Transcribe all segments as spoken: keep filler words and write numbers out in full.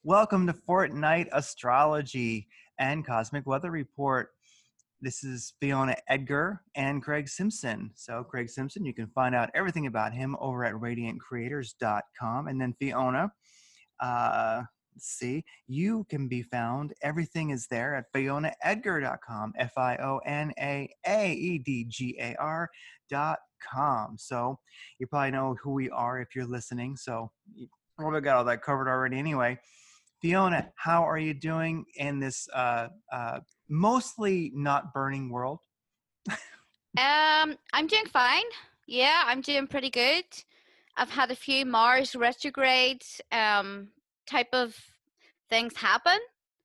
Welcome to Fortnight Astrology and Cosmic Weather Report. This is Fiona Edgar and Craig Simpson. So, Craig Simpson, you can find out everything about him over at radiant creators dot com. And then Fiona, uh, let's see, you can be found, everything is there at fiona edgar dot com, F I O N A A E D G A R dot com. So, you probably know who we are if you're listening. So, you probably got all that covered already anyway. Fiona, how are you doing in this uh, uh, mostly not burning world? Um, I'm doing fine. Yeah, I'm doing pretty good. I've had a few Mars retrograde um type of things happen,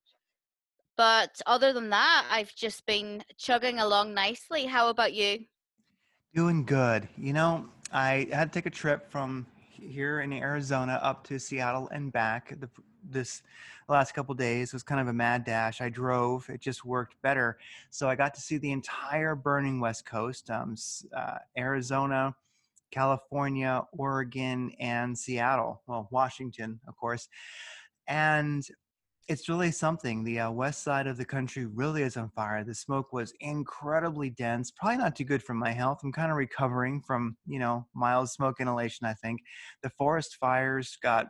but other than that, I've just been chugging along nicely. How about you? Doing good. You know, I had to take a trip from here in Arizona up to Seattle and back. The, this last couple days was kind of a mad dash. I drove; it just worked better. So I got to see the entire burning West Coast, um, uh, Arizona, California, Oregon, and Seattle. Well, Washington, of course. And it's really something. The uh, west side of the country really is on fire. The smoke was incredibly dense, probably not too good for my health. I'm kind of recovering from, you know, mild smoke inhalation, I think. The forest fires got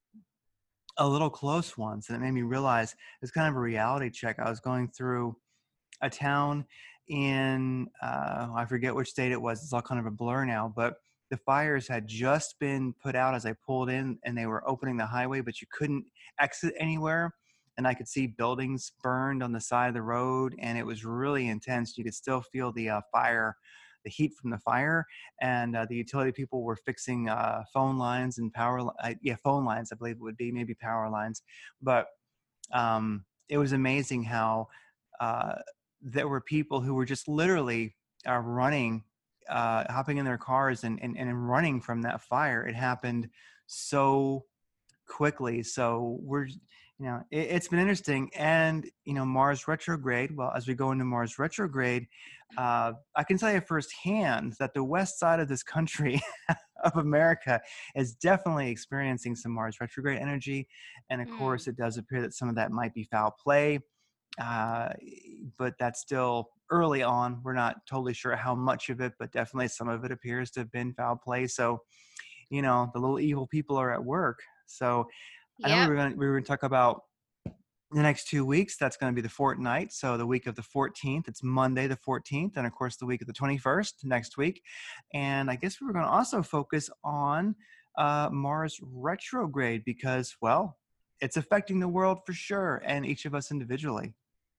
a little close once, and it made me realize it's kind of a reality check. I was going through a town in, uh, I forget which state it was. It's all kind of a blur now, but the fires had just been put out as I pulled in, and they were opening the highway, but you couldn't exit anywhere. And I could see buildings burned on the side of the road, and it was really intense. You could still feel the uh, fire, the heat from the fire, and uh, the utility people were fixing uh, phone lines and power. Uh, yeah, phone lines, I believe it would be, maybe power lines, but um, it was amazing how uh, there were people who were just literally uh, running, uh, hopping in their cars and, and, and running from that fire. It happened so quickly. So we're, you know, it, it's been interesting. And, you know, Mars retrograde, well, as we go into Mars retrograde, uh, I can tell you firsthand that the west side of this country of America is definitely experiencing some Mars retrograde energy. And of Hmm. course, it does appear that some of that might be foul play. Uh, but that's still early on. We're not totally sure how much of it, but definitely some of it appears to have been foul play. So, you know, the little evil people are at work. So I know we Yep. were going to, we were going to talk about the next two weeks. That's going to be the fortnight. So the week of the fourteenth, it's Monday the fourteenth, and of course the week of the twenty-first next week. And I guess we were going to also focus on uh, Mars retrograde because, well, it's affecting the world for sure, and each of us individually.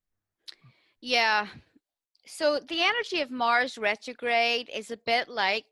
Yeah. So the energy of Mars retrograde is a bit like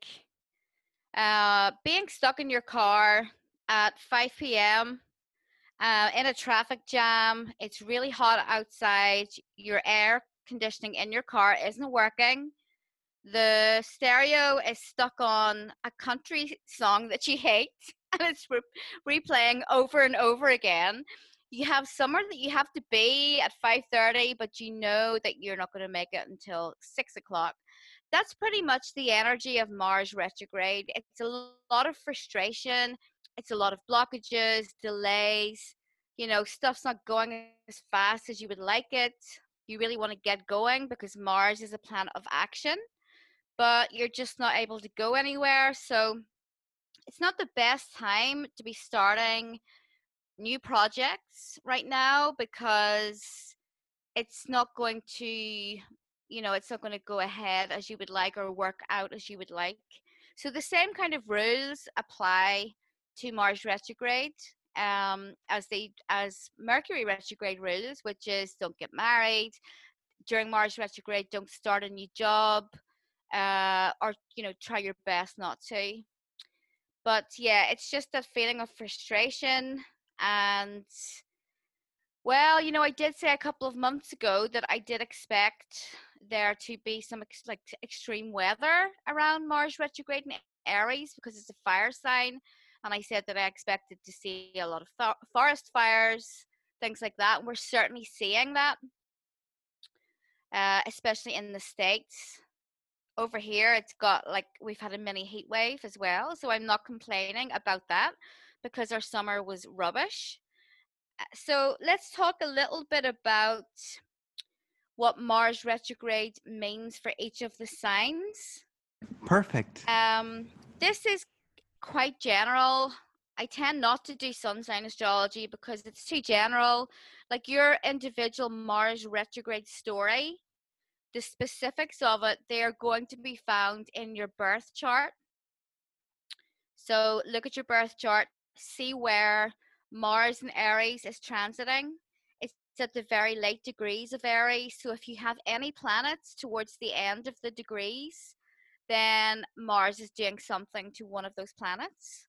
uh being stuck in your car at five p m uh, in a traffic jam. It's really hot outside. Your air conditioning in your car isn't working. The stereo is stuck on a country song that you hate, and it's re- replaying over and over again. You have somewhere that you have to be at five thirty, but you know that you're not going to make it until six o'clock. That's pretty much the energy of Mars retrograde. It's a lot of frustration. It's a lot of blockages, delays. You know, stuff's not going as fast as you would like it. You really want to get going because Mars is a planet of action, but you're just not able to go anywhere. So it's not the best time to be starting new projects right now because it's not going to, you know, it's not going to go ahead as you would like or work out as you would like. So the same kind of rules apply to Mars retrograde um as they as Mercury retrograde rules, which is don't get married during Mars retrograde, don't start a new job, uh, or you know, try your best not to. But yeah, it's just that feeling of frustration. And well, you know, I did say a couple of months ago that I did expect there to be some ex- like extreme weather around Mars retrograde in Aries because it's a fire sign, and I said that I expected to see a lot of fo- forest fires, things like that. And we're certainly seeing that, uh, especially in the states. Over here it's got like we've had a mini heat wave as well, so I'm not complaining about that because our summer was rubbish. Uh, So let's talk a little bit about what Mars retrograde means for each of the signs. Perfect. Um, this is quite general. I tend not to do sun sign astrology because it's too general. Like your individual Mars retrograde story, the specifics of it, they are going to be found in your birth chart. So look at your birth chart, see where Mars in Aries is transiting. It's at the very late degrees of Aries. So if you have any planets towards the end of the degrees, then Mars is doing something to one of those planets.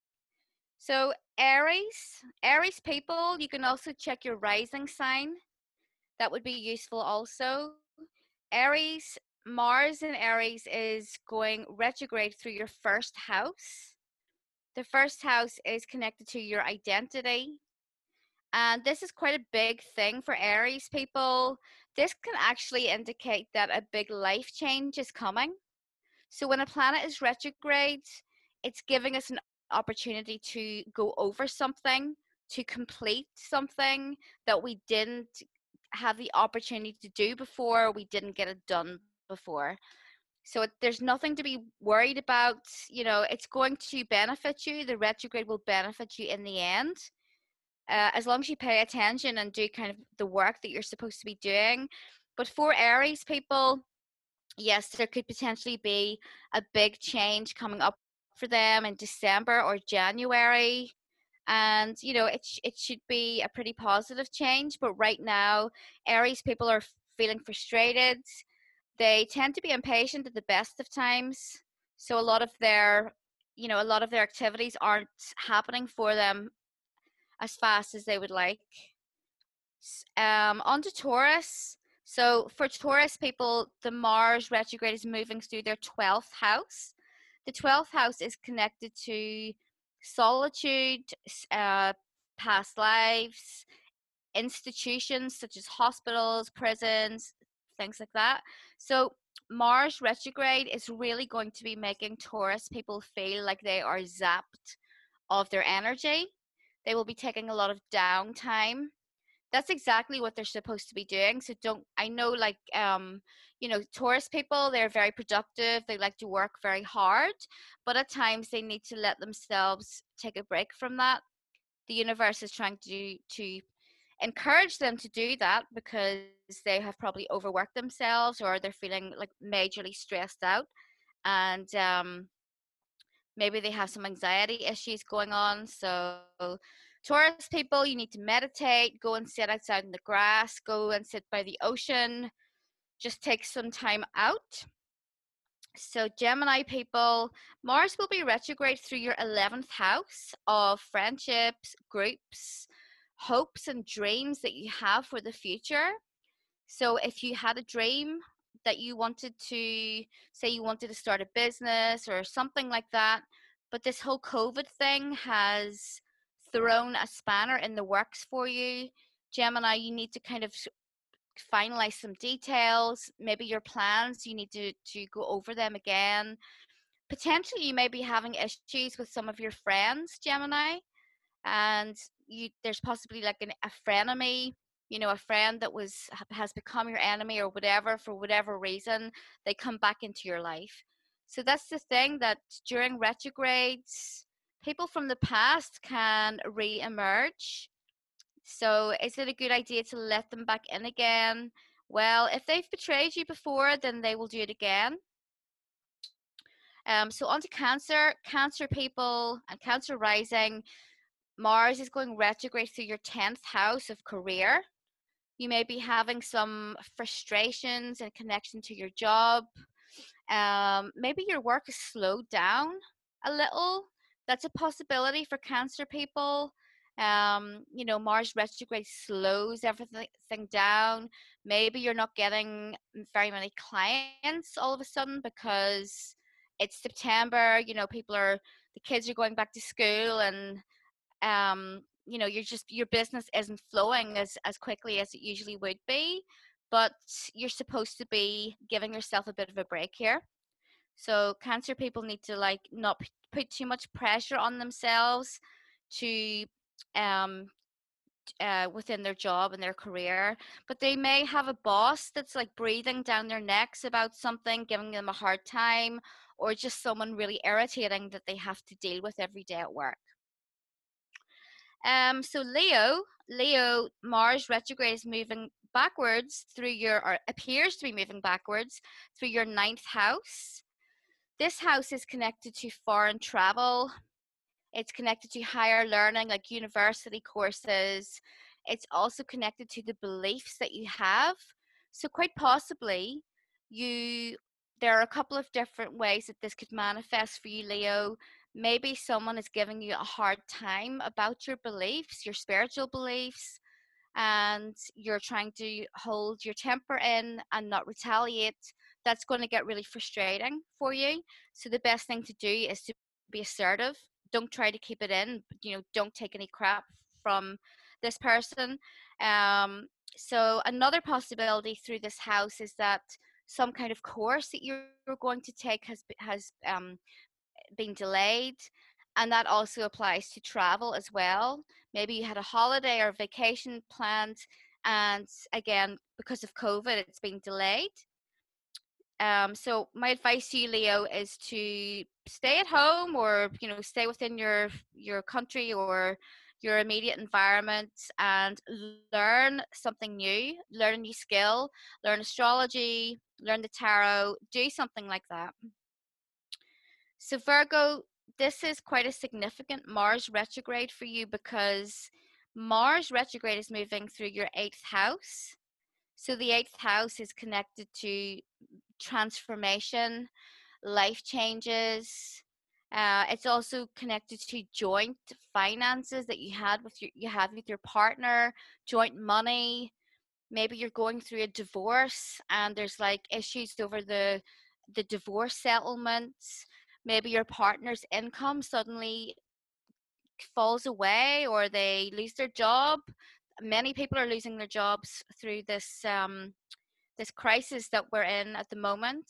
So Aries, Aries people, you can also check your rising sign. That would be useful also. Aries, Mars in Aries is going retrograde through your first house. The first house is connected to your identity. And this is quite a big thing for Aries people. This can actually indicate that a big life change is coming. So when a planet is retrograde, it's giving us an opportunity to go over something, to complete something that we didn't have the opportunity to do before, we didn't get it done before. So it, there's nothing to be worried about. You know, it's going to benefit you. The retrograde will benefit you in the end, uh, as long as you pay attention and do kind of the work that you're supposed to be doing. But for Aries people, yes, there could potentially be a big change coming up for them in December or January. And, you know, it, sh- it should be a pretty positive change. But right now, Aries people are feeling frustrated. They tend to be impatient at the best of times. So a lot of their, you know, a lot of their activities aren't happening for them as fast as they would like. Um, on to Taurus. So for Taurus people, the Mars retrograde is moving through their twelfth house. The twelfth house is connected to solitude, uh, past lives, institutions such as hospitals, prisons, things like that. So Mars retrograde is really going to be making Taurus people feel like they are zapped of their energy. They will be taking a lot of downtime. That's exactly what they're supposed to be doing. So don't, I know, like, um you know, Taurus people, they're very productive, they like to work very hard, but at times they need to let themselves take a break from that. The universe is trying to to encourage them to do that because they have probably overworked themselves or they're feeling like majorly stressed out, and um maybe they have some anxiety issues going on. So Taurus people, you need to meditate, go and sit outside in the grass, go and sit by the ocean, just take some time out. So Gemini people, Mars will be retrograde through your eleventh house of friendships, groups, hopes and dreams that you have for the future. So if you had a dream that you wanted to, say you wanted to start a business or something like that, but this whole COVID thing has thrown a spanner in the works for you, Gemini, you need to kind of finalize some details, maybe your plans, you need to, to go over them again. Potentially, you may be having issues with some of your friends, Gemini, and you there's possibly like an, a frenemy, you know, a friend that was has become your enemy or whatever, for whatever reason they come back into your life. So that's the thing, that during retrogrades people from the past can re-emerge. So is it a good idea to let them back in again? Well, if they've betrayed you before, then they will do it again. Um, so on to Cancer. Cancer people and Cancer rising, Mars is going retrograde through your tenth house of career. You may be having some frustrations in connection to your job. Um, maybe your work is slowed down a little. That's a possibility for Cancer people. Um, you know, Mars retrograde slows everything down. Maybe you're not getting very many clients all of a sudden because it's September. You know, people are, the kids are going back to school, and um you know, you're just, your business isn't flowing as as quickly as it usually would be, but you're supposed to be giving yourself a bit of a break here. So Cancer people need to like not put too much pressure on themselves to um uh, within their job and their career, but they may have a boss that's like breathing down their necks about something, giving them a hard time, or just someone really irritating that they have to deal with every day at work. Um, so Leo, Leo, Mars retrograde is moving backwards through your, or appears to be moving backwards through your ninth house. This house is connected to foreign travel. It's connected to higher learning, like university courses. It's also connected to the beliefs that you have. So quite possibly, you there are a couple of different ways that this could manifest for you, Leo. Maybe someone is giving you a hard time about your beliefs, your spiritual beliefs, and you're trying to hold your temper in and not retaliate. That's going to get really frustrating for you. So the best thing to do is to be assertive. Don't try to keep it in. You know, don't take any crap from this person. Um, so another possibility through this house is that some kind of course that you're going to take has has um, been delayed, and that also applies to travel as well. Maybe you had a holiday or vacation planned, and again, because of COVID, it's been delayed. Um, so my advice to you, Leo, is to stay at home, or you know, stay within your your country or your immediate environment and learn something new, learn a new skill, learn astrology, learn the tarot, do something like that. So Virgo, this is quite a significant Mars retrograde for you, because Mars retrograde is moving through your eighth house. So the eighth house is connected to transformation, life changes. Uh, it's also connected to joint finances that you had with your you have with your partner, joint money. Maybe you're going through a divorce and there's like issues over the the divorce settlements. Maybe your partner's income suddenly falls away, or they lose their job. Many people are losing their jobs through this um, this crisis that we're in at the moment.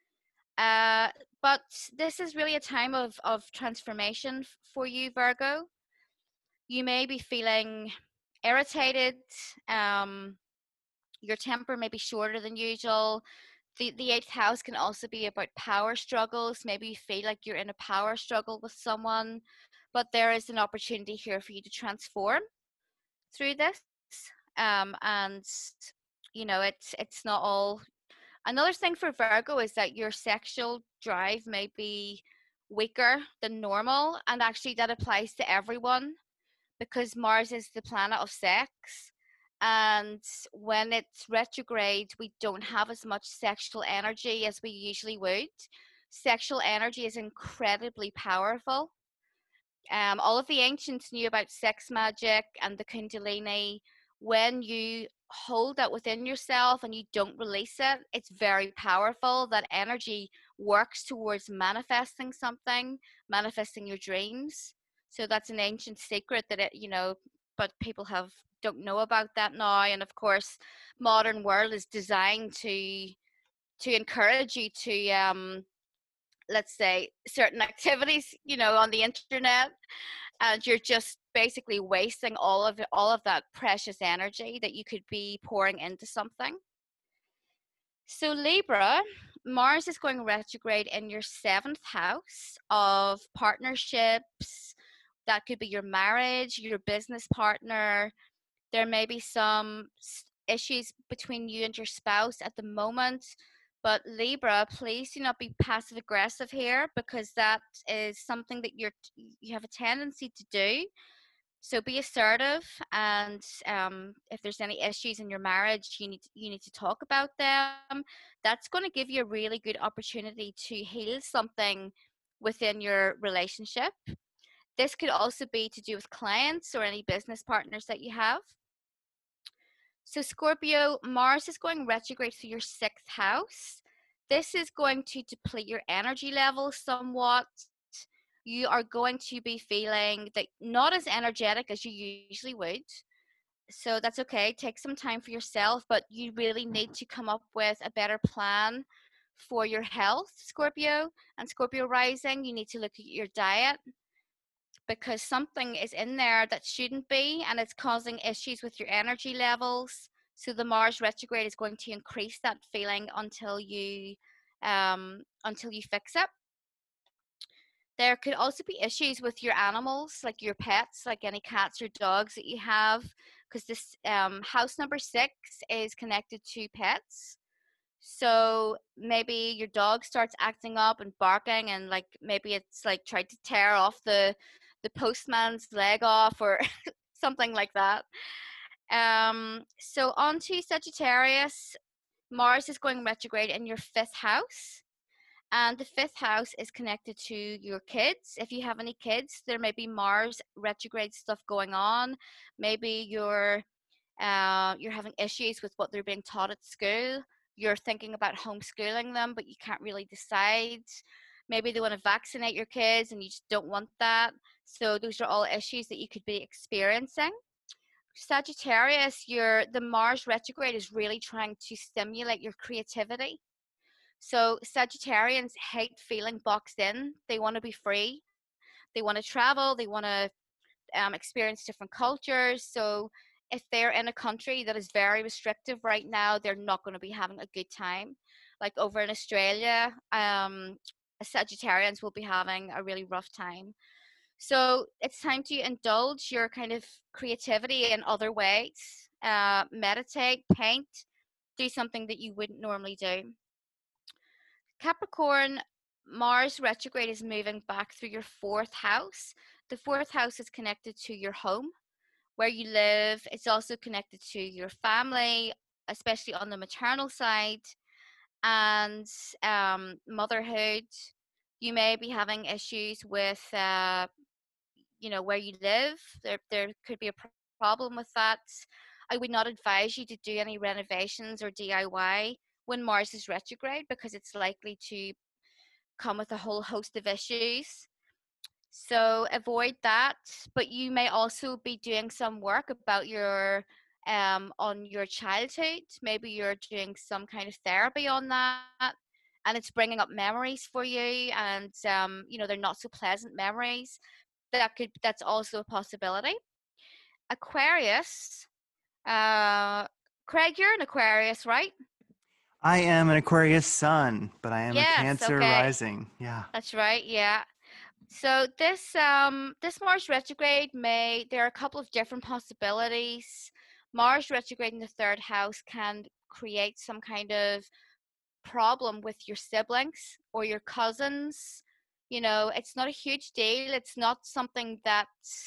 Uh, but this is really a time of, of transformation f- for you, Virgo. You may be feeling irritated. Um, your temper may be shorter than usual. The, the eighth house can also be about power struggles. Maybe you feel like you're in a power struggle with someone, but there is an opportunity here for you to transform through this. Um, and you know, it's it's not all. Another thing for Virgo is that your sexual drive may be weaker than normal, and actually that applies to everyone, because Mars is the planet of sex. And when it's retrograde, we don't have as much sexual energy as we usually would. Sexual energy is incredibly powerful. Um, all of the ancients knew about sex magic and the Kundalini. When you hold that within yourself and you don't release it, it's very powerful. That energy works towards manifesting something, manifesting your dreams. So that's an ancient secret that it, you know, but people have don't know about that now. And of course, modern world is designed to to encourage you to um let's say certain activities, you know, on the internet, and you're just basically wasting all of it, all of that precious energy that you could be pouring into something. So Libra, Mars is going retrograde in your seventh house of partnerships. That could be your marriage, your business partner. There may be some issues between you and your spouse at the moment. But Libra, please do not be passive aggressive here, because that is something that you're you have a tendency to do. So be assertive, and um, if there's any issues in your marriage, you need you need to talk about them. That's going to give you a really good opportunity to heal something within your relationship. This could also be to do with clients or any business partners that you have. So Scorpio, Mars is going retrograde through your sixth house. This is going to deplete your energy levels somewhat. You are going to be feeling that not as energetic as you usually would. So that's okay. Take some time for yourself, but you really need to come up with a better plan for your health, Scorpio and Scorpio rising. You need to look at your diet, because something is in there that shouldn't be, and it's causing issues with your energy levels. So the Mars retrograde is going to increase that feeling until you um, until you fix it. There could also be issues with your animals, like your pets, like any cats or dogs that you have, because this um, house number six is connected to pets. So maybe your dog starts acting up and barking, and like maybe it's like tried to tear off the the postman's leg off or something like that. Um, so on to Sagittarius. Mars is going retrograde in your fifth house. And the fifth house is connected to your kids. If you have any kids, there may be Mars retrograde stuff going on. Maybe you're uh, you're having issues with what they're being taught at school. You're thinking about homeschooling them, but you can't really decide. Maybe they want to vaccinate your kids and you just don't want that. So those are all issues that you could be experiencing. Sagittarius, your the Mars retrograde is really trying to stimulate your creativity. So Sagittarians hate feeling boxed in. They want to be free. They want to travel. They want to um, experience different cultures. So if they're in a country that is very restrictive right now, they're not going to be having a good time. Like over in Australia, um, Sagittarians will be having a really rough time. So it's time to indulge your kind of creativity in other ways. Uh, meditate, paint, do something that you wouldn't normally do. Capricorn, Mars retrograde is moving back through your fourth house. The fourth house is connected to your home, where you live. It's also connected to your family, especially on the maternal side, and um, motherhood. You may be having issues with, uh, you know, where you live. There, there could be a pro- problem with that. I would not advise you to do any renovations or D I Y when Mars is retrograde because it's likely to come with a whole host of issues. So avoid that. But you may also be doing some work about your um on your childhood. Maybe you're doing some kind of therapy on that and it's bringing up memories for you and um you know they're not so pleasant memories. That could that's also a possibility. Aquarius, uh Craig, you're an Aquarius, right? I am an Aquarius sun, but I am a Yes, Cancer okay. rising. Yeah. That's right. Yeah. So this um this Mars retrograde may there are a couple of different possibilities. Mars retrograde in the third house can create some kind of problem with your siblings or your cousins. You know, it's not a huge deal. It's not something that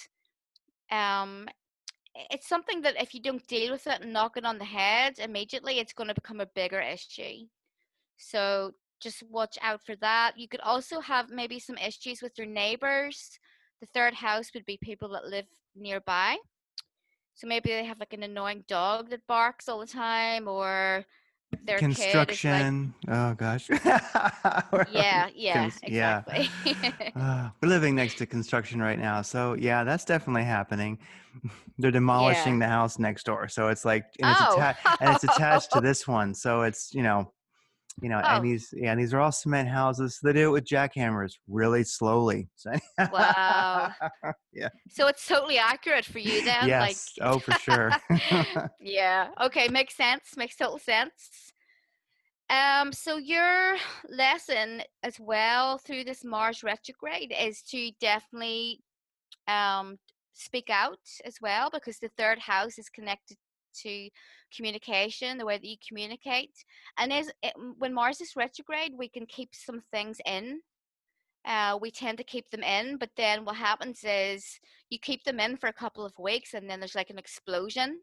um it's something that if you don't deal with it and knock it on the head immediately, it's going to become a bigger issue. So just watch out for that. You could also have maybe some issues with your neighbors. The third house would be people that live nearby. So maybe they have like an annoying dog that barks all the time, or their kid is like, Construction. Oh gosh. yeah, yeah, Cons- yeah. exactly. Uh, we're living next to construction right now, so yeah, that's definitely happening. They're Yeah. demolishing the house next door, so it's like, and it's Oh. attached, and it's attached to this one, so it's you know, you know, and Oh, these, yeah, and these are all cement houses. So they do it with jackhammers, really slowly. So, wow. yeah. So it's totally accurate for you then, like Yes. Oh, for sure. yeah. Okay, makes sense. Makes total sense. Um, so your lesson as well through this Mars retrograde is to definitely um speak out as well because the third house is connected to communication, the way that you communicate. And is it, when Mars is retrograde, we can keep some things in. Uh, we tend to keep them in, but then what happens is you keep them in for a couple of weeks, and then there's like an explosion.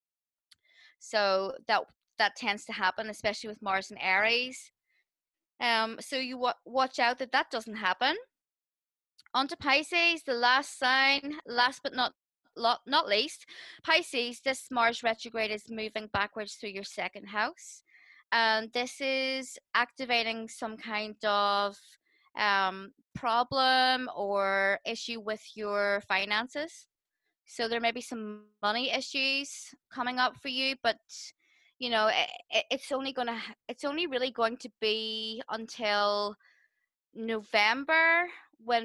So that that tends to happen, especially with Mars and Aries. Um, so you w- watch out that that doesn't happen. On to Pisces, the last sign, last but not lo- not least. Pisces, this Mars retrograde is moving backwards through your second house. And this is activating some kind of um, problem or issue with your finances. So there may be some money issues coming up for you, but you know it, it's only gonna it's only really going to be until November when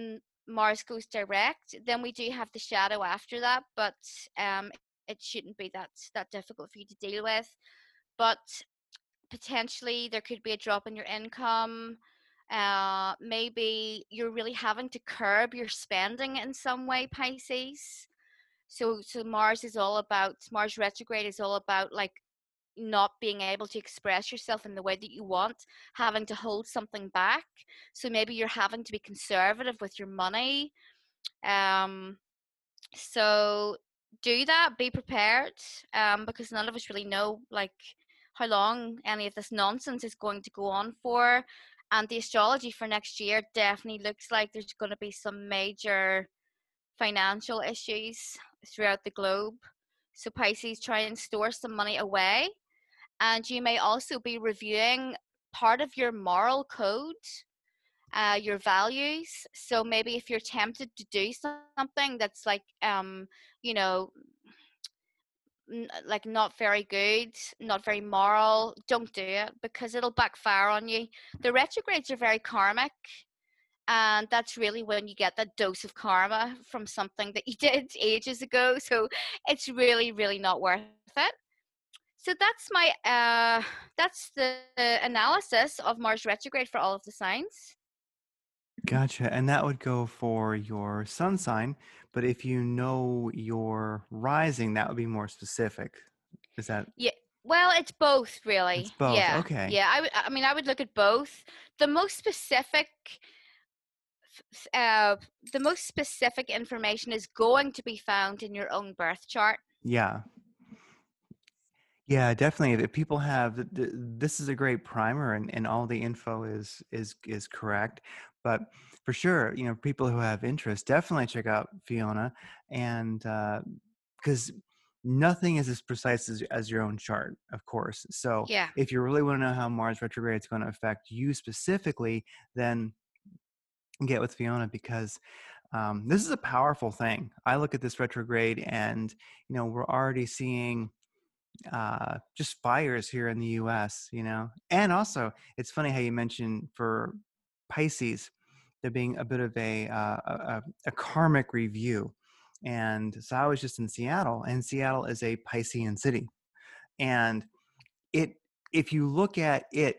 Mars goes direct, then we do have the shadow after that, but um, it shouldn't be that that difficult for you to deal with. But potentially there could be a drop in your income. Uh, maybe you're really having to curb your spending in some way, Pisces. So, so Mars is all about Mars retrograde is all about like not being able to express yourself in the way that you want, having to hold something back. So maybe you're having to be conservative with your money. Um, so do that, be prepared, um, because none of us really know like how long any of this nonsense is going to go on for. And the astrology for next year definitely looks like there's going to be some major financial issues throughout the globe. So Pisces, try and store some money away. And you may also be reviewing part of your moral code, uh, your values. So maybe if you're tempted to do something that's like, um, you know, n- like not very good, not very moral, don't do it because it'll backfire on you. The retrogrades are very karmic, and that's really when you get that dose of karma from something that you did ages ago. So it's really, really not worth it. So that's my uh that's the analysis of Mars retrograde for all of the signs. Gotcha. And that would go for your sun sign, but if you know your rising, that would be more specific. Is that Yeah. Well, it's both it's really. both? Yeah. Okay. Yeah, I would I mean I would look at both. The most specific uh the most specific information is going to be found in your own birth chart. Yeah. Yeah, definitely. If people have th- th- this is a great primer, and, and all the info is is is correct. But for sure, you know, people who have interest, definitely check out Fiona, and because nothing is as precise as, as your own chart, of course. So Yeah. if you really want to know how Mars retrograde is going to affect you specifically, then get with Fiona, because um, this is a powerful thing. I look at this retrograde, and you know, we're already seeing uh, just fires here in the U S, you know. And also, it's funny how you mentioned for Pisces, there being a bit of a, uh, a, a karmic review. And so I was just in Seattle, and Seattle is a Piscean city. And it, if you look at it,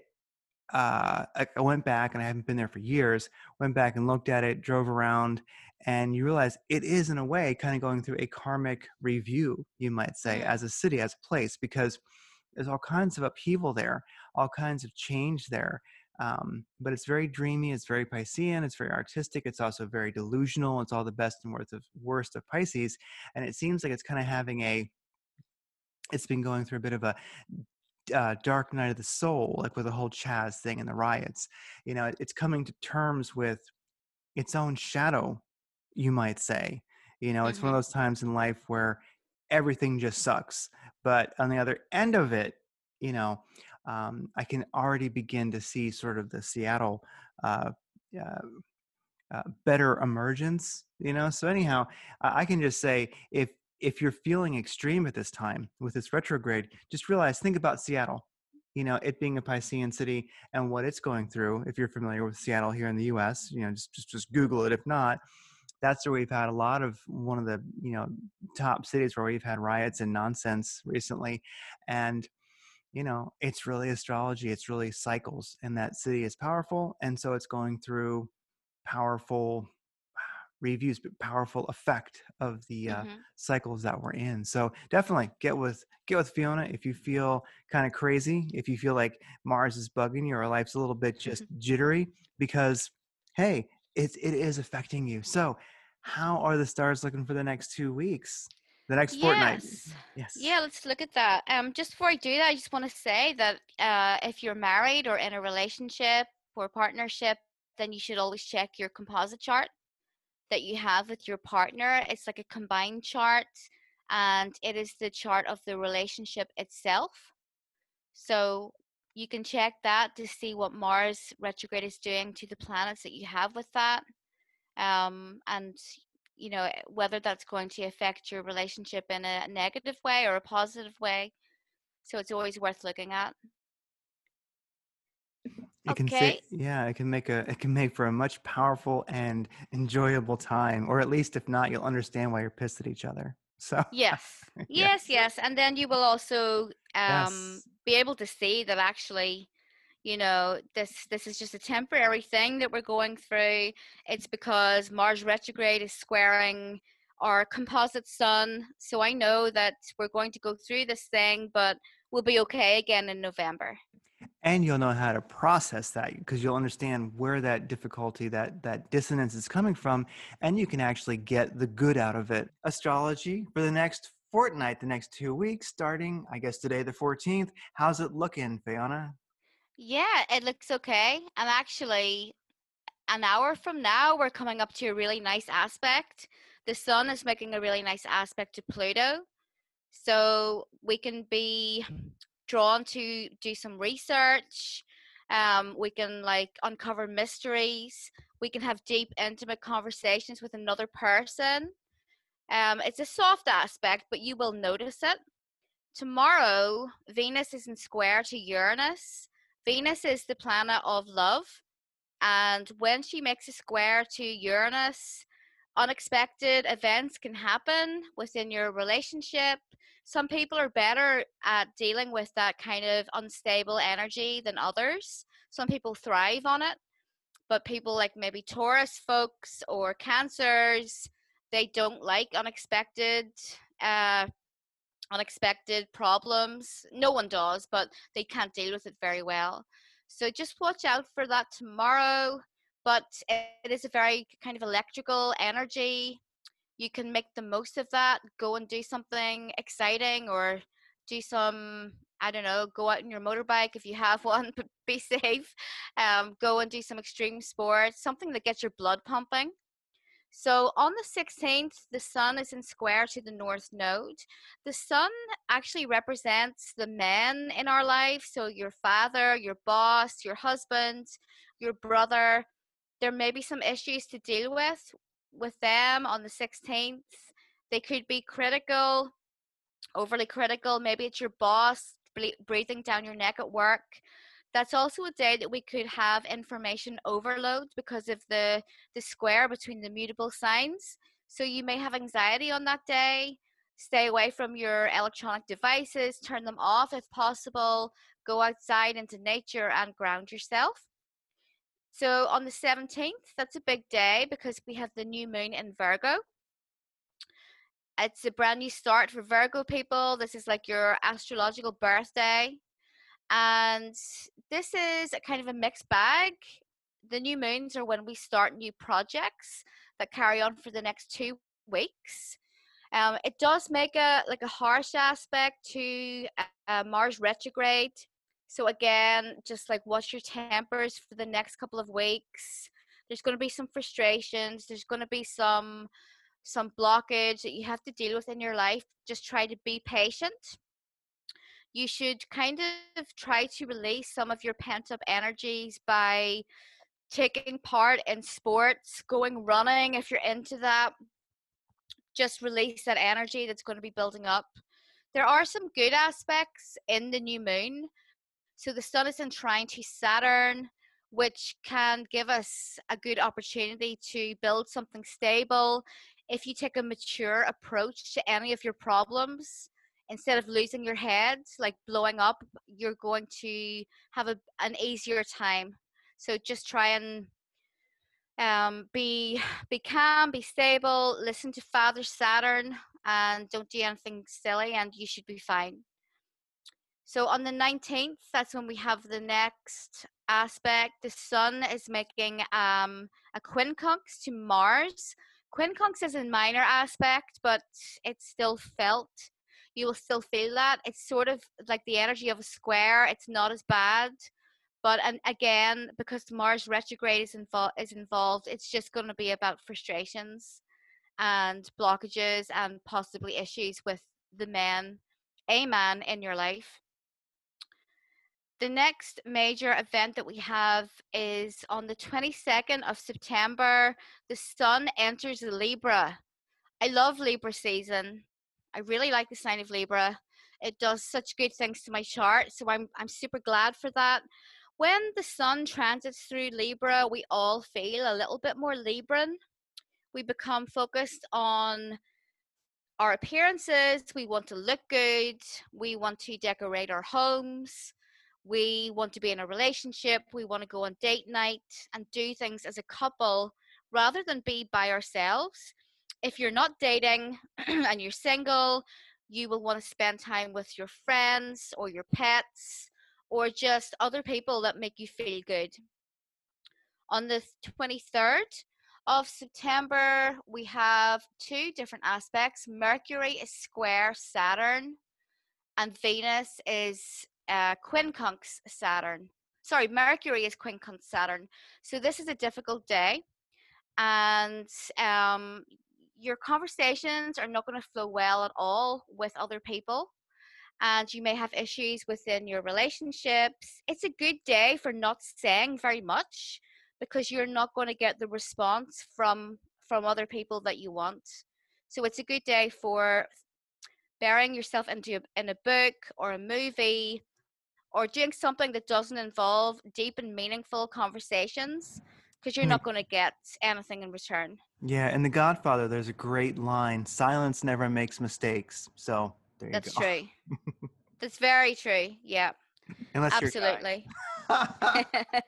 uh, I I went back, and I haven't been there for years, went back and looked at it, drove around, and you realize it is, in a way, kind of going through a karmic review, you might say, Mm-hmm. as a city, as a place, because there's all kinds of upheaval there, all kinds of change there. Um, but it's very dreamy, it's very Piscean, it's very artistic, it's also very delusional, it's all the best and worst of, worst of Pisces. And it seems like it's kind of having a, it's been going through a bit of a uh, dark night of the soul, like with the whole Chaz thing and the riots. You know, it, it's coming to terms with its own shadow, you might say. You know, it's one of Mm-hmm. those times in life where everything just sucks. But on the other end of it, you know, um, I can already begin to see sort of the Seattle uh, uh, uh, better emergence. You know, so anyhow, I I can just say if if you're feeling extreme at this time with this retrograde, just realize, think about Seattle. You know, it being a Piscean city and what it's going through. If you're familiar with Seattle here in the U S, you know, just just just Google it. If not, that's where we've had a lot of one of the you know top cities where we've had riots and nonsense recently. And you know, it's really astrology, it's really cycles, and that city is powerful, and so it's going through powerful reviews, but powerful effect of the uh, Mm-hmm. cycles that we're in. So definitely get with get with Fiona if you feel kind of crazy, if you feel like Mars is bugging you or life's a little bit just jittery, because hey, it it is affecting you. So how are the stars looking for the next two weeks, the next fortnight? Yes. Yes. Yeah, let's look at that. Um, just before I do that, I just want to say that uh, if you're married or in a relationship or partnership, then you should always check your composite chart that you have with your partner. It's like a combined chart, and it is the chart of the relationship itself. So you can check that to see what Mars retrograde is doing to the planets that you have with that, um, and you know whether that's going to affect your relationship in a negative way or a positive way. So it's always worth looking at. It can say, Okay. yeah, it can make a, it can make for a much powerful and enjoyable time, or at least if not, you'll understand why you're pissed at each other. So, Yes. yeah, Yes, yes. And then you will also um yes. be able to see that actually, you know, this this is just a temporary thing that we're going through. It's because Mars retrograde is squaring our composite sun. So I know that we're going to go through this thing, but we'll be okay again in November. And you'll know how to process that because you'll understand where that difficulty, that that dissonance is coming from, and you can actually get the good out of it. Astrology for the next fortnight, the next two weeks, starting, I guess today the fourteenth. How's it looking, Fiona? Yeah, it looks okay. And actually, an hour from now, we're coming up to a really nice aspect. The sun is making a really nice aspect to Pluto. So we can be drawn to do some research. Um, we can like uncover mysteries. We can have deep, intimate conversations with another person. Um, it's a soft aspect, but you will notice it. Tomorrow, Venus is in square to Uranus. Venus is the planet of love. And when she makes a square to Uranus, unexpected events can happen within your relationship. Some people are better at dealing with that kind of unstable energy than others. Some people thrive on it, but people like maybe Taurus folks or Cancers, they don't like unexpected uh unexpected problems. No one does, but they can't deal with it very well. So just watch out for that tomorrow. But it is a very kind of electrical energy. You can make the most of that. Go and do something exciting or do some, I don't know, go out on your motorbike if you have one, but be safe. Um, go and do some extreme sports, something that gets your blood pumping. So on the sixteenth, the sun is in square to the north node. The sun actually represents the men in our life. So your father, your boss, your husband, your brother. There may be some issues to deal with with them on the sixteenth. They could be critical, overly critical. Maybe it's your boss breathing down your neck at work. That's also a day that we could have information overload because of the the square between the mutable signs. So you may have anxiety on that day. Stay away from your electronic devices, turn them off if possible, go outside into nature and ground yourself. So on the seventeenth, that's a big day because we have the new moon in Virgo. It's a brand new start for Virgo people. This is like your astrological birthday. And this is a kind of a mixed bag. The new moons are when we start new projects that carry on for the next two weeks. Um, it does make a like a harsh aspect to uh, Mars retrograde. So again, just like watch your tempers for the next couple of weeks. There's going to be some frustrations. There's going to be some some blockage that you have to deal with in your life. Just try to be patient. You should kind of try to release some of your pent up energies by taking part in sports, going running if you're into that. Just release that energy that's going to be building up. There are some good aspects in the new moon. So the sun is in trine to Saturn, which can give us a good opportunity to build something stable. If you take a mature approach to any of your problems, instead of losing your head, like blowing up, you're going to have a, an easier time. So just try and um, be be calm, be stable, listen to Father Saturn, and don't do anything silly, and you should be fine. So on the nineteenth, that's when we have the next aspect. The sun is making um, a quincunx to Mars. Quincunx is a minor aspect, but it's still felt. You will still feel that. It's sort of like the energy of a square. It's not as bad. But and again, because Mars retrograde is, invo- is involved, it's just going to be about frustrations and blockages and possibly issues with the man, a man in your life. The next major event that we have is on the twenty-second of September. The sun enters Libra. I love Libra season. I really like the sign of Libra. It does such good things to my chart, so I'm I'm super glad for that. When the sun transits through Libra, we all feel a little bit more Libran. We become focused on our appearances. We want to look good. We want to decorate our homes. We want to be in a relationship. We want to go on date night and do things as a couple rather than be by ourselves. If you're not dating and you're single, you will want to spend time with your friends or your pets or just other people that make you feel good. On the twenty-third of September, we have two different aspects. Mercury is square Saturn, and Venus is uh, quincunx Saturn. Sorry, Mercury is quincunx Saturn. So this is a difficult day, and um, your conversations are not going to flow well at all with other people, and you may have issues within your relationships. It's a good day for not saying very much because you're not going to get the response from from other people that you want. So it's a good day for burying yourself into a, in a book or a movie or doing something that doesn't involve deep and meaningful conversations because you're And the, not going to get anything in return. yeah, in The Godfather, there's a great line: "Silence never makes mistakes." So there you That's go. true. That's very true. Yeah, Unless you're absolutely. a guy.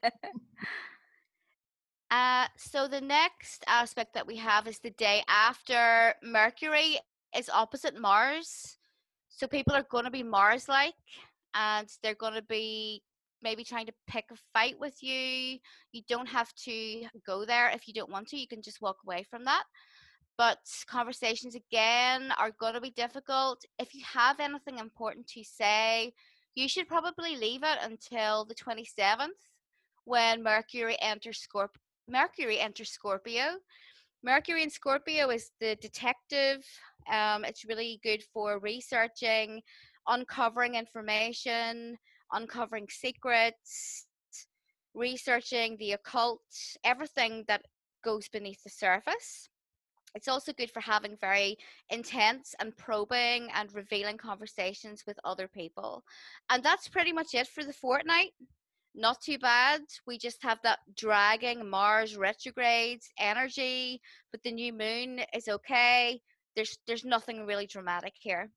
Uh, so the next aspect that we have is the day after. Mercury is opposite Mars. So people are going to be Mars like, and they're going to be maybe trying to pick a fight with you. You don't have to go there if you don't want to. You can just walk away from that. But conversations again are going to be difficult. If you have anything important to say, you should probably leave it until the twenty-seventh when Mercury enters Scorp- Mercury enters Scorpio. Mercury in Scorpio is the detective. Um, it's really good for researching, uncovering information, uncovering secrets, researching the occult, everything that goes beneath the surface. It's also good for having very intense and probing and revealing conversations with other people. And that's pretty much it for the fortnight. Not too bad. We just have that dragging Mars retrograde energy, but the new moon is okay. There's there's nothing really dramatic here.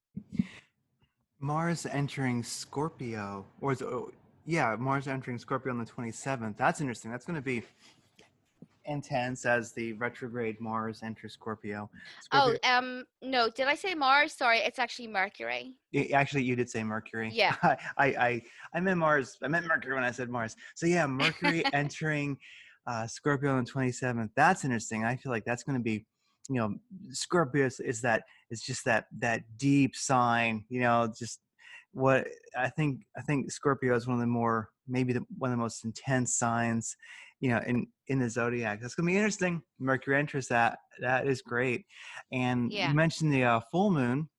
Mars entering Scorpio, or is it, oh, yeah, Mars entering Scorpio on the twenty-seventh. That's interesting. That's going to be intense as the retrograde Mars enters Scorpio. Oh, Scorpio. um, no, did I say Mars? Sorry, it's actually Mercury. y- Actually, you did say Mercury. Yeah. I, I, I, I meant Mars. I meant Mercury when I said Mars. So yeah, Mercury entering uh, Scorpio on the twenty-seventh. That's interesting. I feel like that's going to be, you know, Scorpio is, is that is just that that deep sign. You know, just what I think. I think Scorpio is one of the more maybe the, one of the most intense signs, you know, in in the zodiac. That's going to be interesting. Mercury enters that. That is great. And you Yeah. mentioned the uh, full moon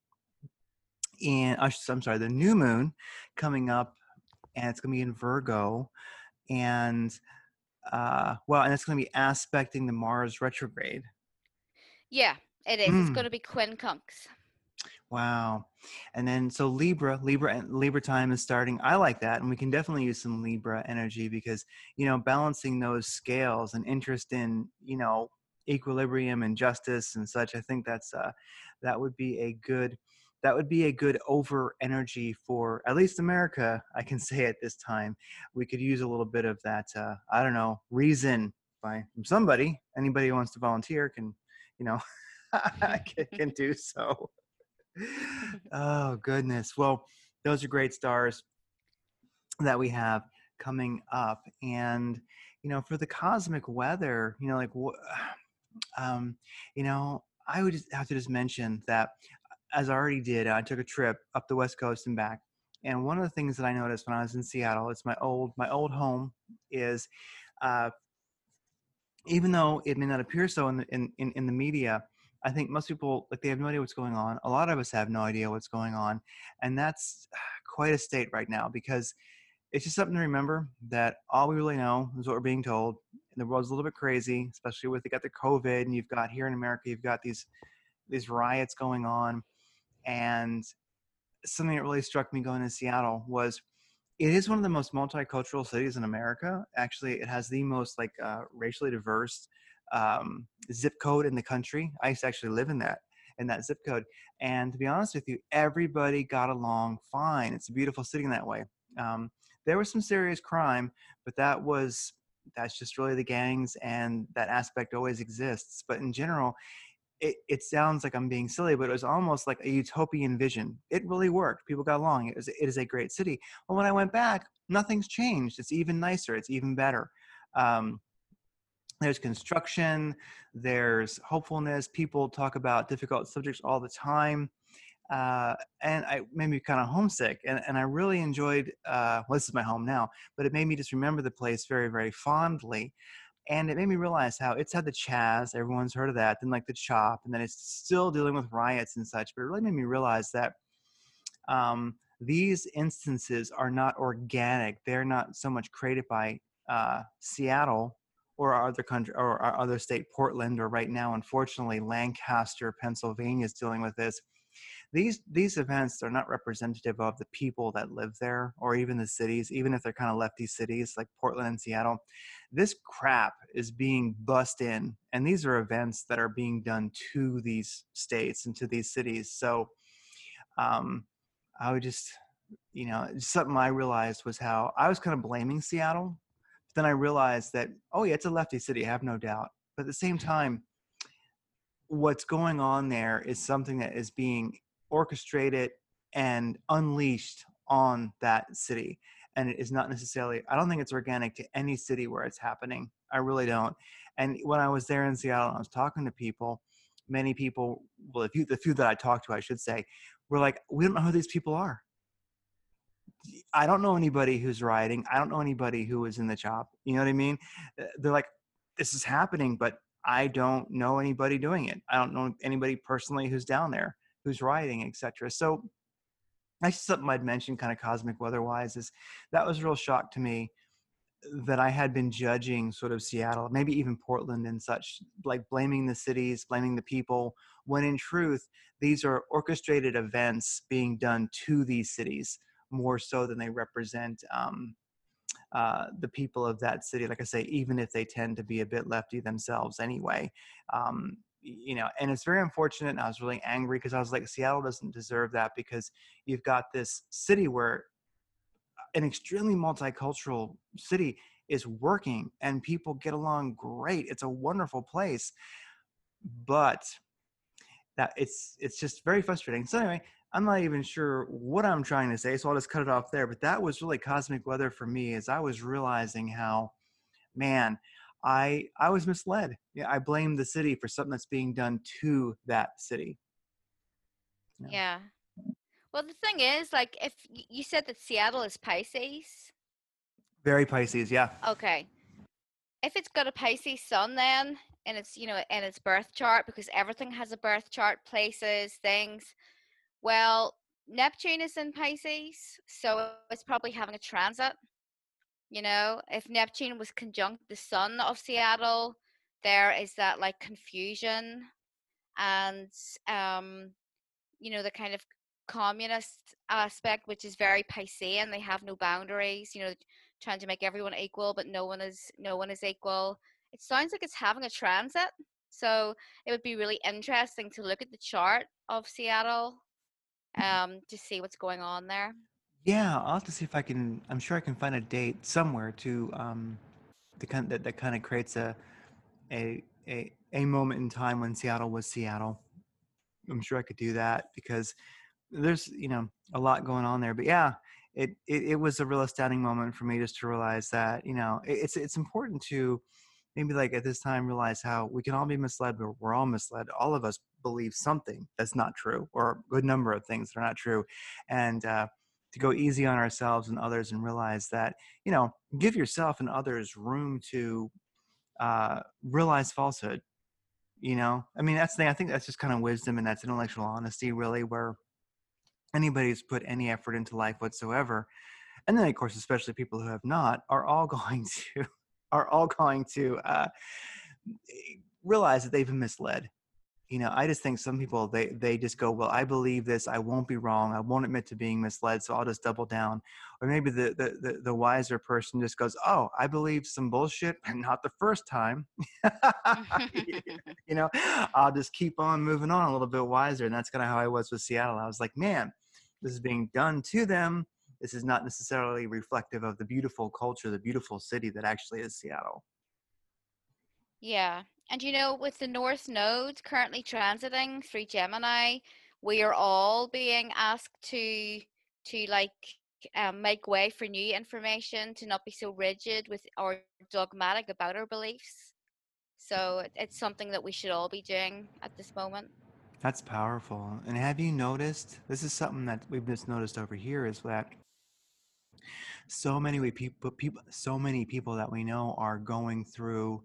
in uh, I'm sorry, the new moon coming up, and it's going to be in Virgo, and uh, well, and it's going to be aspecting the Mars retrograde. Yeah, it is. It's going Mm, to be quincunx. wow. And then so Libra, Libra and Libra time is starting. I like that, and we can definitely use some Libra energy because you know balancing those scales and interest in you know equilibrium and justice and such. I think that's uh, that would be a good that would be a good over energy for at least America. I can say at this time we could use a little bit of that. Uh, I don't know reason by from somebody. Anybody who wants to volunteer can you know can, can do so. Oh goodness. Well, those are great stars that we have coming up, and you know, for the cosmic weather, you know, like, um, you know, I would just have to just mention that, as I already did, I took a trip up the West Coast and back, and one of the things that I noticed when I was in Seattle, it's my old my old home, is uh, even though it may not appear so in the in, in, in the media, I think most people like they have no idea what's going on. A lot of us have no idea what's going on, and that's quite a state right now because it's just something to remember that all we really know is what we're being told. And the world's a little bit crazy, especially with you got the COVID, and you've got here in America, you've got these these riots going on, and something that really struck me going to Seattle was It is one of the most multicultural cities in America. Actually, it has the most like uh, racially diverse um, zip code in the country. I used to actually live in that in that zip code, and to be honest with you, everybody got along fine. It's a beautiful city in that way. Um, there was some serious crime, but that was that's just really the gangs, and that aspect always exists. But in general, it, it sounds like I'm being silly, but it was almost like a utopian vision. It really worked. People got along. It was it is a great city. Well, when I went back, nothing's changed. It's even nicer. It's even better. Um, there's construction. There's hopefulness. People talk about difficult subjects all the time. Uh, and I made me kind of homesick. And, and I really enjoyed, uh, well, this is my home now, but it made me just remember the place very, very fondly. And it made me realize how it's had the Chaz, everyone's heard of that, then like the Chop, and then it's still dealing with riots and such. But it really made me realize that um, these instances are not organic. They're not so much created by uh, Seattle or our other country or our other state, Portland, or right now, unfortunately, Lancaster, Pennsylvania is dealing with this. These these events are not representative of the people that live there or even the cities, even if they're kind of lefty cities like Portland and Seattle. This crap is being bussed in, and these are events that are being done to these states and to these cities. So um, I would just, you know, something I realized was how I was kind of blaming Seattle. But then I realized that, oh yeah, it's a lefty city, I have no doubt. But at the same time, what's going on there is something that is being orchestrated and unleashed on that city. And it is not necessarily, I don't think it's organic to any city where it's happening. I really don't. And when I was there in Seattle and I was talking to people, many people, well, the few, the few that I talked to, I should say, were like, we don't know who these people are. I don't know anybody who's rioting. I don't know anybody who was in the Chop. You know what I mean? Uh, They're like, this is happening, but I don't know anybody doing it. I don't know anybody personally who's down there, who's rioting, et cetera. So that's something I'd mentioned kind of cosmic weather-wise is that was a real shock to me that I had been judging sort of Seattle, maybe even Portland and such, like blaming the cities, blaming the people, when in truth, these are orchestrated events being done to these cities more so than they represent um, uh, the people of that city. Like I say, even if they tend to be a bit lefty themselves anyway. Um, you know, and it's very unfortunate. And I was really angry because I was like, Seattle doesn't deserve that because you've got this city where an extremely multicultural city is working and people get along great. It's a wonderful place, but that it's it's just very frustrating. So anyway, I'm not even sure what I'm trying to say, so I'll just cut it off there. But that was really cosmic weather for me, as I was realizing how, man, I I was misled. Yeah, I blame the city for something that's being done to that city. Yeah. Yeah. Well, the thing is, like, if y- you said that Seattle is Pisces, Very Pisces, yeah. okay. If it's got a Pisces sun, then and it's you know in its birth chart, because everything has a birth chart, places, things. Well, Neptune is in Pisces, so it's probably having a transit. You know, if Neptune was conjunct the sun of Seattle, there is that like confusion and um you know the kind of communist aspect, which is very Piscean. They have no boundaries, you know, trying to make everyone equal, but no one is no one is equal. It sounds like it's having a transit, so it would be really interesting to look at the chart of Seattle um to see what's going on there. Yeah, I'll have to see if I can. I'm sure I can find a date somewhere to um, the kind that, that kind of creates a, a a a moment in time when Seattle was Seattle. I'm sure I could do that because there's you know a lot going on there. But yeah, it it, it was a real astounding moment for me just to realize that you know it, it's it's important to maybe like at this time realize how we can all be misled, but we're all misled. All of us believe something that's not true, or a good number of things that are not true, and uh, to go easy on ourselves and others and realize that you know give yourself and others room to uh, realize falsehood. You know, I mean that's the thing. I think that's just kind of wisdom and that's intellectual honesty, really, where anybody who's put any effort into life whatsoever, and then of course especially people who have not, are all going to are all going to uh, realize that they've been misled. you know, I just think some people, they they just go, well, I believe this, I won't be wrong, I won't admit to being misled, so I'll just double down. Or maybe the the the, the wiser person just goes, oh, I believe some bullshit, and not the first time. You know, I'll just keep on moving on, a little bit wiser. And that's kind of how I was with Seattle. I was like, man, this is being done to them. This is not necessarily reflective of the beautiful culture, the beautiful city that actually is Seattle. Yeah. And you know, with the North Node currently transiting through Gemini, we are all being asked to to like um, make way for new information, to not be so rigid with or dogmatic about our beliefs. So it- it's something that we should all be doing at this moment. That's powerful. And have you noticed, this is something that we've just noticed over here, is that so many we people, people so many people that we know are going through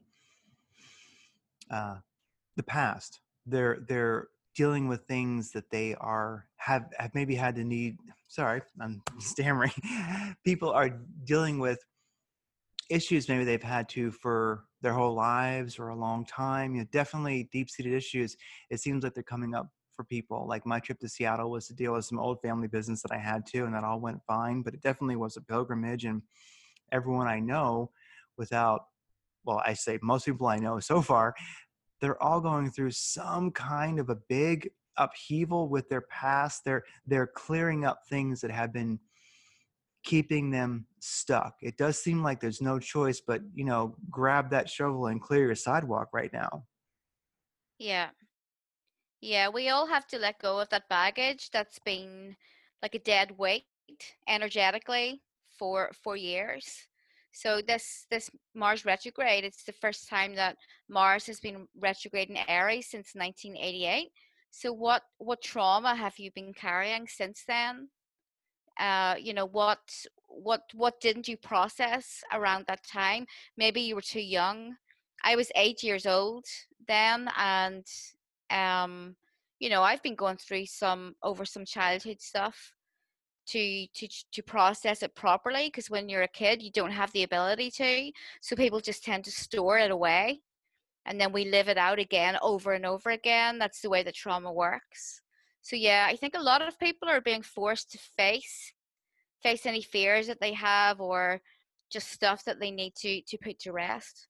uh, the past. They're they're dealing with things that they are have have maybe had to need. Sorry, I'm stammering. People are dealing with issues maybe they've had to for their whole lives or a long time. You know, definitely deep-seated issues. It seems like they're coming up for people. Like my trip to Seattle was to deal with some old family business that I had to, and that all went fine. But it definitely was a pilgrimage, and everyone I know, without well, I say most people I know so far, they're all going through some kind of a big upheaval with their past. They're they're clearing up things that have been keeping them stuck. It does seem like there's no choice but, you know, grab that shovel and clear your sidewalk right now. Yeah. Yeah, we all have to let go of that baggage that's been like a dead weight energetically for for years. So this this Mars retrograde, it's the first time that Mars has been retrograde in Aries since nineteen eighty-eight. So what what trauma have you been carrying since then? Uh, you know, what what what didn't you process around that time? Maybe you were too young. I was eight years old then, and um, you know, I've been going through some over some childhood stuff to to to process it properly, because when you're a kid, you don't have the ability to. So people just tend to store it away, and then we live it out again over and over again. That's the way that trauma works. So yeah, I think a lot of people are being forced to face face any fears that they have, or just stuff that they need to to put to rest.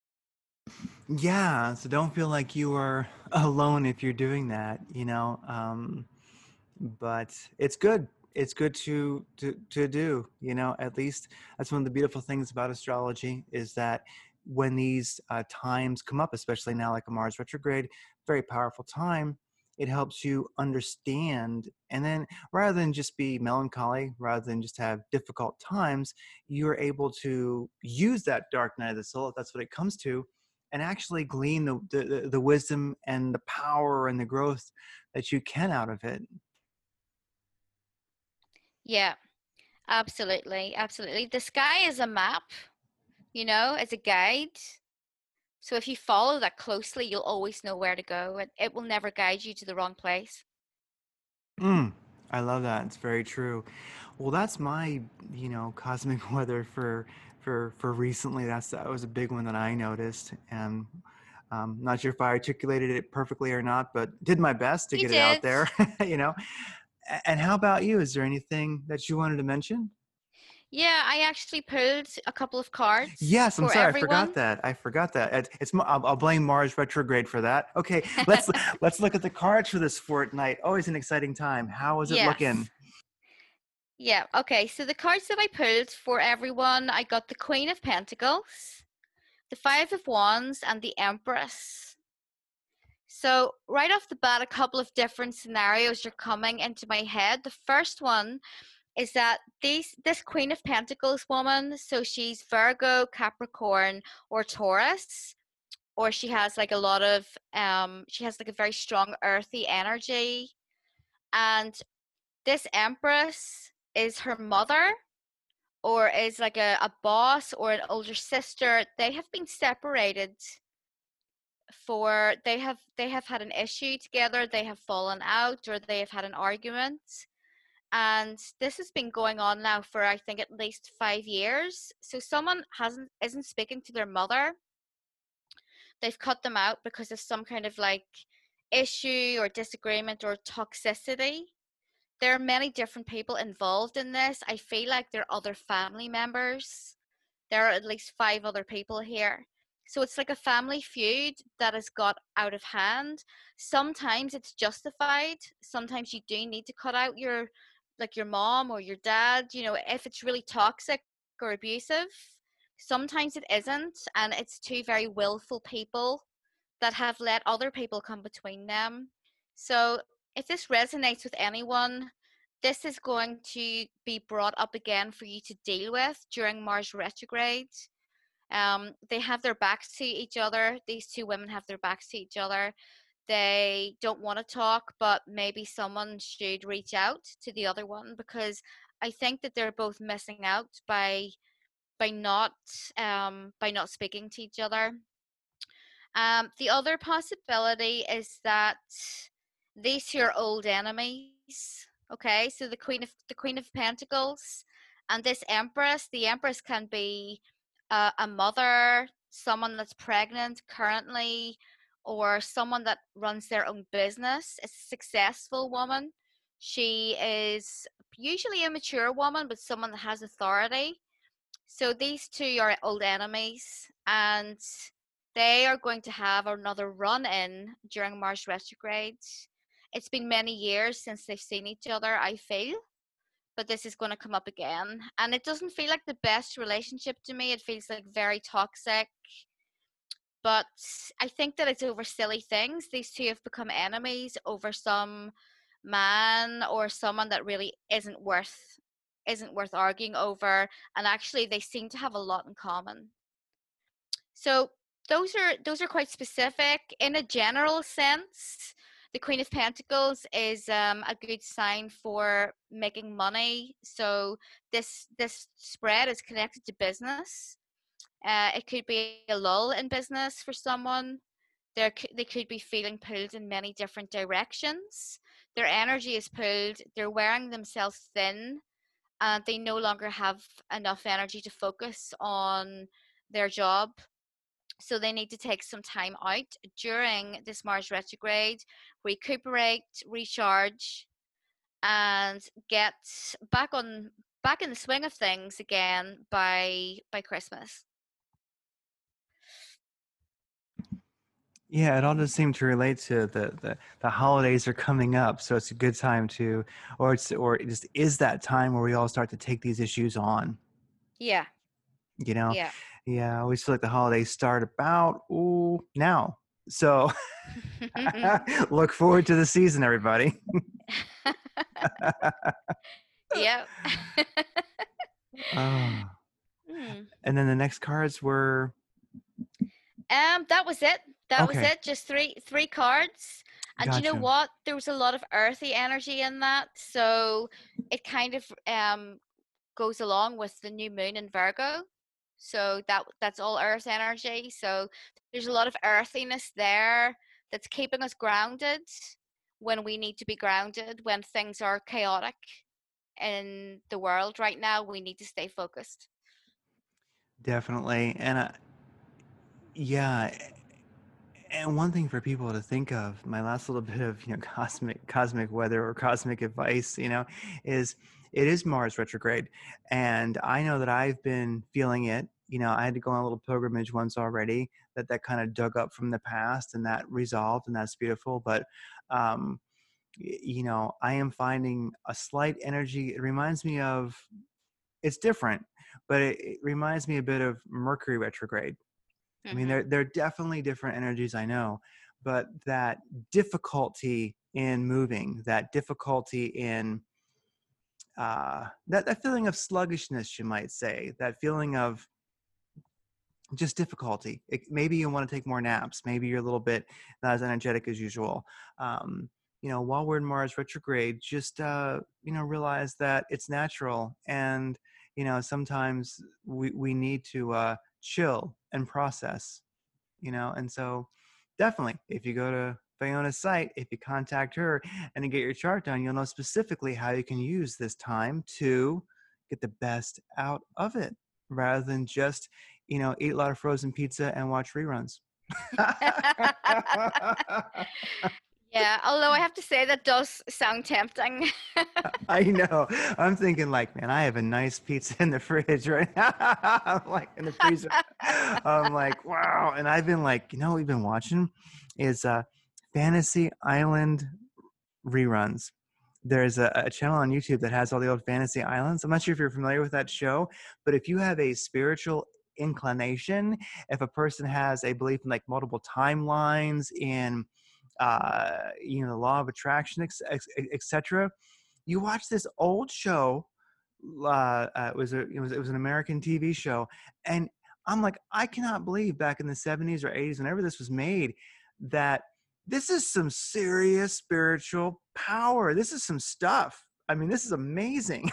Yeah, so don't feel like you are alone if you're doing that, you know. Um, but it's good. It's good to to to do, you know. At least that's one of the beautiful things about astrology, is that when these uh, times come up, especially now like a Mars retrograde, very powerful time, it helps you understand. And then rather than just be melancholy, rather than just have difficult times, you're able to use that dark night of the soul, if that's what it comes to, and actually glean the the, the wisdom and the power and the growth that you can out of it. Yeah, absolutely, absolutely. The sky is a map, you know, as a guide. So if you follow that closely, you'll always know where to go. It, it will never guide you to the wrong place. Mm, I love that. It's very true. Well, that's my, you know, cosmic weather for for for recently. That's that was a big one that I noticed, and um, not sure if I articulated it perfectly or not, but did my best to You get it out did. there. You know. A- And how about you? Is there anything that you wanted to mention? Yeah, I actually pulled a couple of cards Yes, I'm for sorry, I forgot everyone. that. I forgot that. It- It's Mo- I'll, I'll blame Mars retrograde for that. Okay, let's let's look at the cards for this fortnight. Always an exciting time. How is it looking? Yes. Yeah, okay. So the cards that I pulled for everyone, I got the Queen of Pentacles, the Five of Wands, and the Empress. So, right off the bat, a couple of different scenarios are coming into my head. The first one is that these this Queen of Pentacles woman, so she's Virgo, Capricorn, or Taurus, or she has like a lot of um she has like a very strong earthy energy. And this Empress is her mother, or is like a, a boss or an older sister. They have been separated for they have they have had an issue together, they have fallen out, or they have had an argument. And this has been going on now for, I think, at least five years. So someone hasn't isn't speaking to their mother. They've cut them out because of some kind of like issue or disagreement or toxicity, there are many different people involved in this. I feel like there are other family members. There are at least five other people here. So it's like a family feud that has got out of hand. Sometimes it's justified. Sometimes you do need to cut out your, like your mom or your dad, you know, if it's really toxic or abusive. Sometimes it isn't, and it's two very willful people that have let other people come between them. So if this resonates with anyone, this is going to be brought up again for you to deal with during Mars retrograde. Um, they have their backs to each other. These two women have their backs to each other. They don't want to talk, but maybe someone should reach out to the other one, because I think that they're both missing out by by not um, by not speaking to each other. Um, the other possibility is that these two are old enemies. Okay, so the Queen of the Queen of Pentacles and this Empress. The Empress can be uh, a mother, someone that's pregnant currently, or someone that runs their own business. It's a successful woman. She is usually a mature woman, but someone that has authority. So these two are old enemies, and they are going to have another run in during Mars retrograde. It's been many years since they've seen each other, I feel, but this is going to come up again. And it doesn't feel like the best relationship to me. It feels like very toxic. But I think that it's over silly things. These two have become enemies over some man or someone that really isn't worth isn't worth arguing over, and actually they seem to have a lot in common. So those are those are quite specific. In a general sense, the Queen of Pentacles is um, a good sign for making money. So this this spread is connected to business. Uh, it could be a lull in business for someone. They're, they could be feeling pulled in many different directions. Their energy is pulled. They're wearing themselves thin, and they no longer have enough energy to focus on their job. So they need to take some time out during this Mars retrograde, recuperate, recharge, and get back on back in the swing of things again by by Christmas. Yeah, it all does seem to relate to the, the the holidays are coming up, so it's a good time to, or it's or it just is that time where we all start to take these issues on. Yeah, You know, yeah. yeah, I always feel like the holidays start about ooh now. So look forward to the season, everybody. Yep. Oh. Hmm. And then the next cards were Um, that was it. That was okay. it. Just three three cards. And you know Gotcha. what? There was a lot of earthy energy in that, so it kind of um goes along with the new moon in Virgo. So that that's all earth energy. So there's a lot of earthiness there that's keeping us grounded when we need to be grounded, when things are chaotic in the world right now. We need to stay focused. Definitely. And uh, yeah, and one thing for people to think of, my last little bit of, you know, cosmic cosmic weather or cosmic advice, you know, is it is Mars retrograde. And I know that I've been feeling it. You know, I had to go on a little pilgrimage once already that that kind of dug up from the past, and that resolved, and that's beautiful. But um y- you know, I am finding a slight energy. It reminds me of, it's different, but it, it reminds me a bit of Mercury retrograde. I mean, Mhm. there there are definitely different energies, I know, but that difficulty in moving, that difficulty in uh, that that feeling of sluggishness, you might say, that feeling of just difficulty. It, maybe you want to take more naps. Maybe you're a little bit not as energetic as usual. Um, you know, while we're in Mars retrograde, just uh, you know, realize that it's natural, and you know, sometimes we we need to uh, chill and process. You know, and so definitely, if you go to Fiona's site, if you contact her and you get your chart done, you'll know specifically how you can use this time to get the best out of it, rather than just, you know, eat a lot of frozen pizza and watch reruns. Yeah, although I have to say that does sound tempting. I know. I'm thinking like, man, I have a nice pizza in the fridge right now. I'm like in the freezer. I'm like, wow. And I've been like, you know, what we've been watching is uh Fantasy Island reruns. There's a, a channel on YouTube that has all the old Fantasy Islands. I'm not sure if you're familiar with that show, but if you have a spiritual inclination, if a person has a belief in like multiple timelines, in uh, you know, the law of attraction, et cetera, you watch this old show. Uh, uh, it was a it was it was an American T V show, and I'm like, I cannot believe back in the seventies or eighties, whenever this was made, that this is some serious spiritual power. This is some stuff. I mean, this is amazing.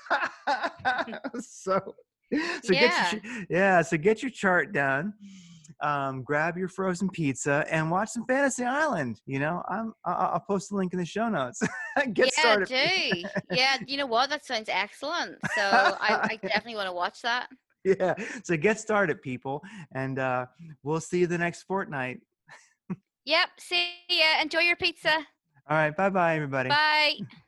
so, so get Yeah. your yeah. So get your chart done. Um, grab your frozen pizza and watch some Fantasy Island. You know, I'm I'll, I'll post the link in the show notes. Get Yeah, started. do. Yeah, you know what? That sounds excellent. So I, I definitely want to watch that. Yeah. So get started, people, and uh, we'll see you the next fortnight. Yep. See ya. Enjoy your pizza. All right. Bye bye, everybody. Bye.